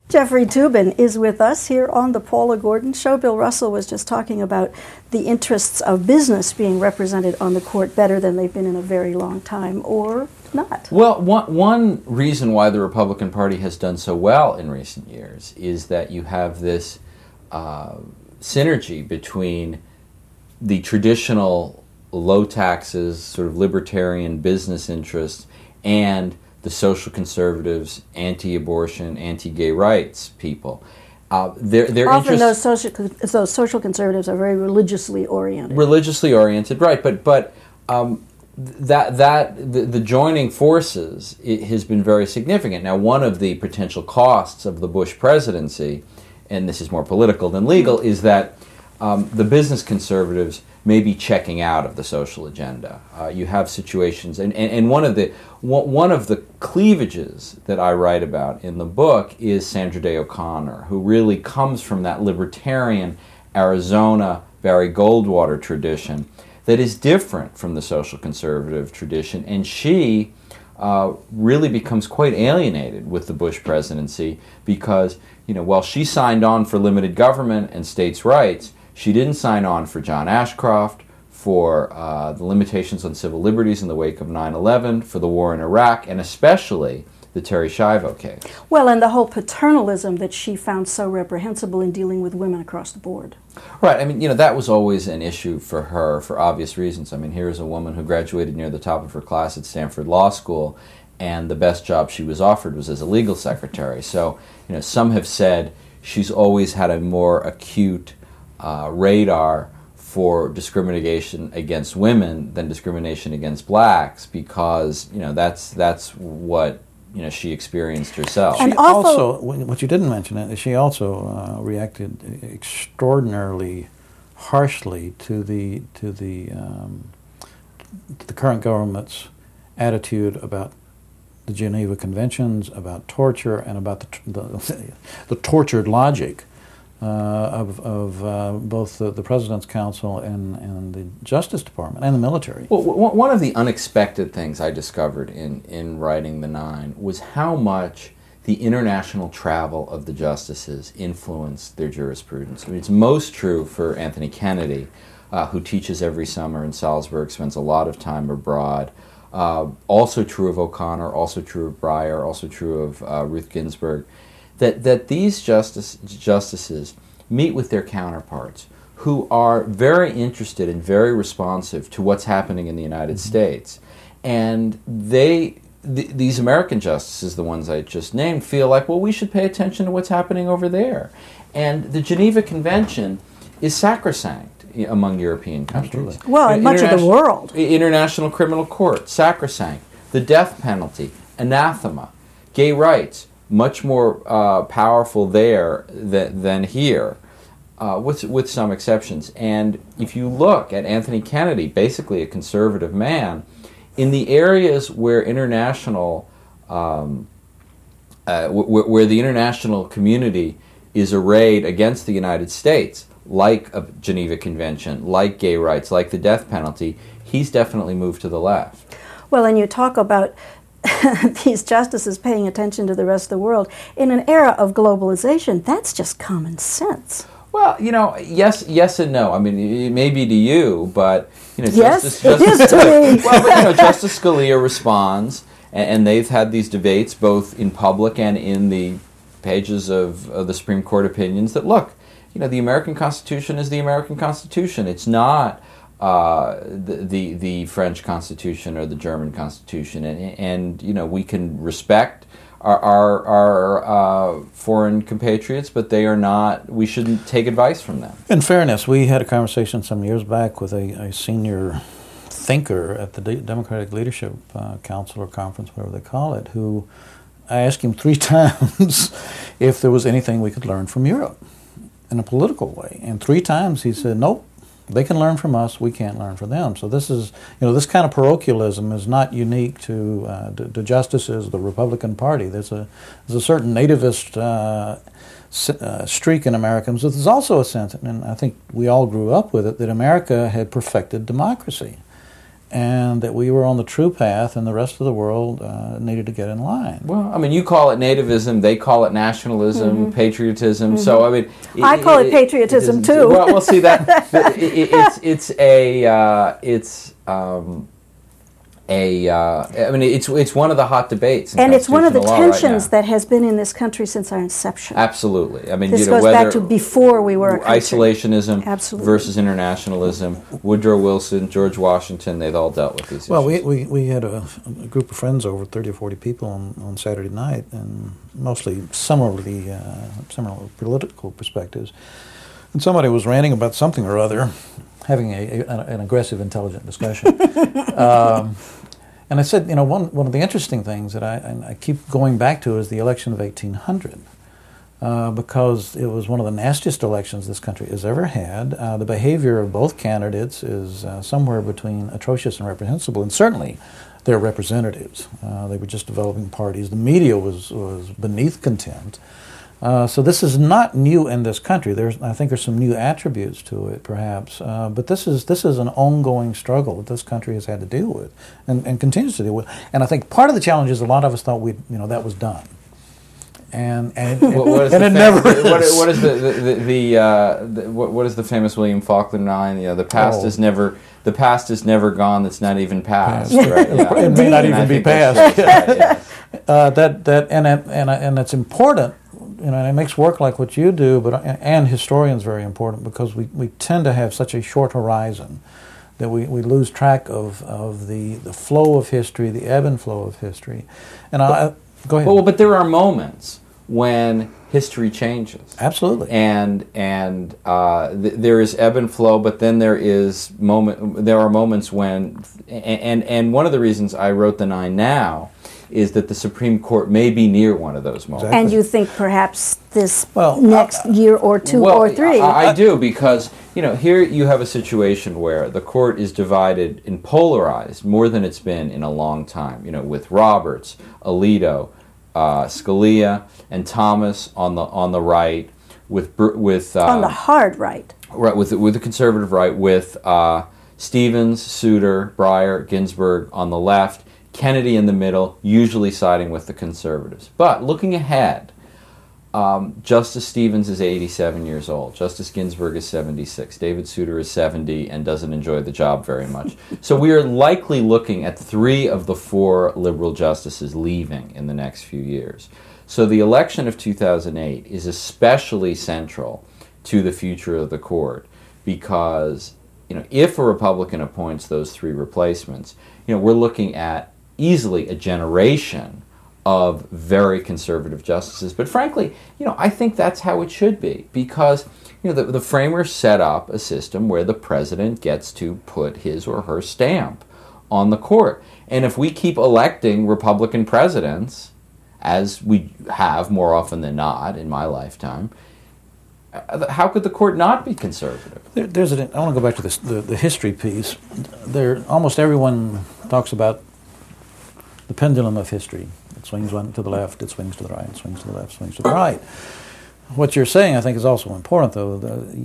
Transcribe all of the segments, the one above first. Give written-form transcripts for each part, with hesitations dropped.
Jeffrey Toobin is with us here on the Paula Gordon Show. Bill Russell was just talking about the interests of business being represented on the court better than they've been in a very long time, or not. Well, one reason why the Republican Party has done so well in recent years is that you have this synergy between the traditional low taxes, sort of libertarian business interests, and the social conservatives, anti-abortion, anti-gay rights people. Their often those social conservatives are very religiously oriented. Religiously oriented, right? But the joining forces has been very significant. Now, one of the potential costs of the Bush presidency, and this is more political than legal, is that the business conservatives may be checking out of the social agenda. You have situations, and one of the cleavages that I write about in the book is Sandra Day O'Connor, who really comes from that libertarian Arizona Barry Goldwater tradition that is different from the social conservative tradition, and she really becomes quite alienated with the Bush presidency because, while she signed on for limited government and states' rights, she didn't sign on for John Ashcroft, for the limitations on civil liberties in the wake of 9/11, for the war in Iraq, and especially the Terri Schiavo case. Well, and the whole paternalism that she found so reprehensible in dealing with women across the board. Right. I mean, that was always an issue for her for obvious reasons. I mean, here's a woman who graduated near the top of her class at Stanford Law School, and the best job she was offered was as a legal secretary. So, some have said she's always had a more acute radar for discrimination against women than discrimination against blacks because that's what she experienced herself. And also, what you didn't mention is she also reacted extraordinarily harshly to the current government's attitude about the Geneva Conventions, about torture, and about the tortured logic of both the President's Council and the Justice Department and the military. Well, one of the unexpected things I discovered in writing The Nine was how much the international travel of the justices influenced their jurisprudence. I mean, it's most true for Anthony Kennedy, who teaches every summer in Salzburg, spends a lot of time abroad. Also true of O'Connor, also true of Breyer, also true of Ruth Ginsburg. That these justices meet with their counterparts who are very interested and very responsive to what's happening in the United States. And these American justices, the ones I just named, feel like, well, we should pay attention to what's happening over there. And the Geneva Convention is sacrosanct among European countries. Absolutely. Well, in much of the world. International Criminal Court, sacrosanct. The death penalty, anathema. Gay rights, much more powerful there than here, with some exceptions. And if you look at Anthony Kennedy, basically a conservative man, in the areas where where the international community is arrayed against the United States, like a Geneva Convention, like gay rights, like the death penalty, he's definitely moved to the left. Well, and you talk about these justices paying attention to the rest of the world. In an era of globalization, that's just common sense. Well, yes and no. I mean, it may be to you, but yes, it is to me. Well, but Justice Scalia responds, and they've had these debates both in public and in the pages of the Supreme Court opinions that look, the American Constitution is the American Constitution. It's not the French Constitution or the German Constitution, and we can respect our foreign compatriots, but they are not. We shouldn't take advice from them. In fairness, we had a conversation some years back with a senior thinker at the Democratic Leadership Council or Conference, whatever they call it, who I asked him 3 times if there was anything we could learn from Europe in a political way, and 3 times he said, nope. They can learn from us. We can't learn from them. So this is, this kind of parochialism is not unique to justices, the Republican Party. There's a certain nativist streak in Americans. But there's also a sense, and I think we all grew up with it, that America had perfected democracy, and that we were on the true path, and the rest of the world needed to get in line. Well, I mean, you call it nativism, they call it nationalism, patriotism. So, I mean, I call it patriotism too. Well, see that I mean, it's one of the hot debates, and it's one of the tensions right that has been in this country since our inception. Absolutely. I mean, this goes back to before we were a country. Isolationism Absolutely. Versus internationalism. Woodrow Wilson, George Washington, they've all dealt with these issues. Well, we had a group of friends over, 30 or 40 people on Saturday night, and mostly similar political perspectives. And somebody was ranting about something or other, having an aggressive, intelligent discussion. And I said, one of the interesting things that I keep going back to is the election of 1800, because it was one of the nastiest elections this country has ever had. The behavior of both candidates is somewhere between atrocious and reprehensible, and certainly their representatives. They were just developing parties. The media was beneath contempt. So this is not new in this country. I think there's some new attributes to it, perhaps. But this is an ongoing struggle that this country has had to deal with, and continues to deal with. And I think part of the challenge is a lot of us thought that was done, and it never is. What is what is the famous William Faulkner line? The past is never. The past is never gone. That's not even past. Right? Yeah. It may not even be past. Right, and it's important. And it makes work like what you do, and historians very important, because we tend to have such a short horizon that we lose track of the flow of history, the ebb and flow of history. And go ahead. Well, but there are moments when history changes. Absolutely. And there is ebb and flow, but then there are moments when, and one of the reasons I wrote The Nine Now is that the Supreme Court may be near one of those moments. Exactly. And you think perhaps this next year or two or three? I do, because here you have a situation where the court is divided and polarized more than it's been in a long time. With Roberts, Alito, Scalia, and Thomas on the right, with on the hard right, with the conservative right, with Stevens, Souter, Breyer, Ginsburg on the left. Kennedy in the middle, usually siding with the conservatives. But looking ahead, Justice Stevens is 87 years old. Justice Ginsburg is 76. David Souter is 70 and doesn't enjoy the job very much. So we are likely looking at 3 of the 4 liberal justices leaving in the next few years. So the election of 2008 is especially central to the future of the court, because if a Republican appoints those 3 replacements, we're looking at easily a generation of very conservative justices. But frankly, I think that's how it should be, because the framers set up a system where the president gets to put his or her stamp on the court. And if we keep electing Republican presidents, as we have more often than not in my lifetime, how could the court not be conservative? I want to go back to the history piece. Almost everyone talks about the pendulum of history. It swings one to the left, it swings to the right, it swings to the left, swings to the right. What you're saying, I think, is also important, though,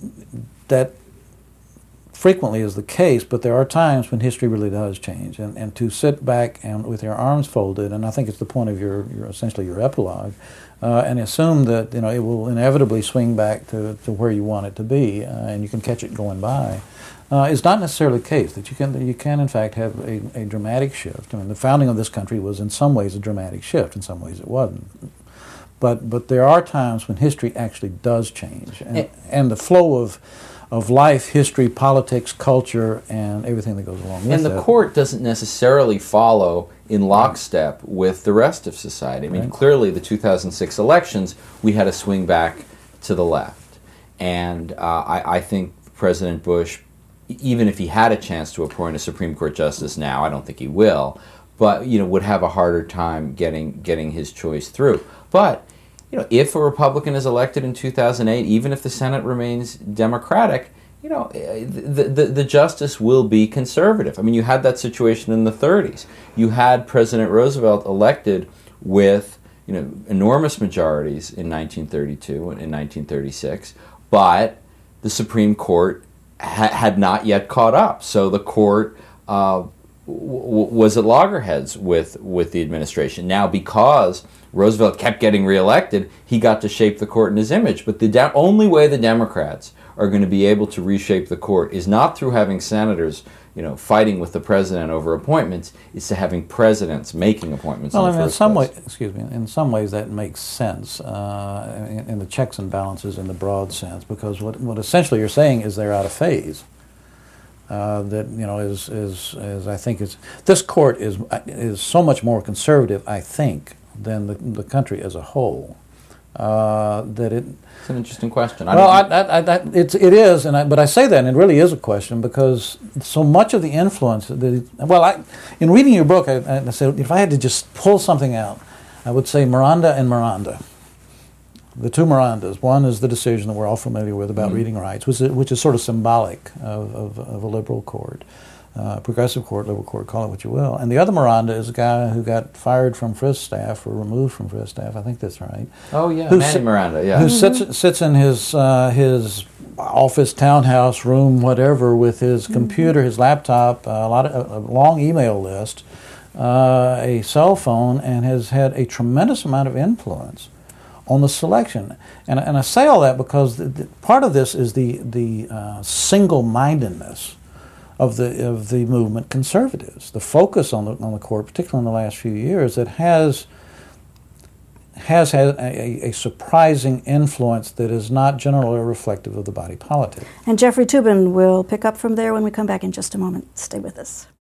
that frequently is the case, but there are times when history really does change. And to sit back and with your arms folded, and I think it's the point of your essentially your epilogue, and assume that it will inevitably swing back to where you want it to be, and you can catch it going by, is not necessarily the case. That you can in fact have a dramatic shift. I mean, the founding of this country was in some ways a dramatic shift. In some ways, it wasn't. But there are times when history actually does change, and the flow of life, history, politics, culture, and everything that goes along with it. And the court doesn't necessarily follow in lockstep with the rest of society. I mean, clearly the 2006 elections, we had a swing back to the left. And I think President Bush, even if he had a chance to appoint a Supreme Court justice now, I don't think he will, but would have a harder time getting his choice through. But if a Republican is elected in 2008, even if the Senate remains Democratic, the justice will be conservative. I mean, you had that situation in the 30s. You had President Roosevelt elected with enormous majorities in 1932 and in 1936, but the Supreme Court had not yet caught up. So the court was at loggerheads with the administration. Now, because Roosevelt kept getting reelected, he got to shape the court in his image. But the only way the Democrats are going to be able to reshape the court is not through having senators, fighting with the president over appointments. It's to having presidents making appointments. Well, in the in first some place. in some ways that makes sense in the checks and balances in the broad sense, because what essentially you're saying is they're out of phase. That is I think this court is so much more conservative, I think, than the country as a whole. That it's an interesting question. It is, but I say that, and it really is a question, because so much of the influence. In reading your book, I said if I had to just pull something out, I would say Miranda and Miranda. The two Mirandas. One is the decision that we're all familiar with about reading rights, which is sort of symbolic of a liberal court, progressive court, liberal court, call it what you will. And the other Miranda is a guy who got fired from Frist staff or removed from Frist staff. I think that's right. Oh yeah, Manny Miranda. Yeah, who sits in his office, townhouse, room, whatever, with his computer, his laptop, a long email list, a cell phone, and has had a tremendous amount of influence on the selection. And I say all that because part of this is the single-mindedness of the movement conservatives. The focus on the court, particularly in the last few years, that has had a surprising influence that is not generally reflective of the body politic. And Jeffrey Toobin will pick up from there when we come back in just a moment. Stay with us.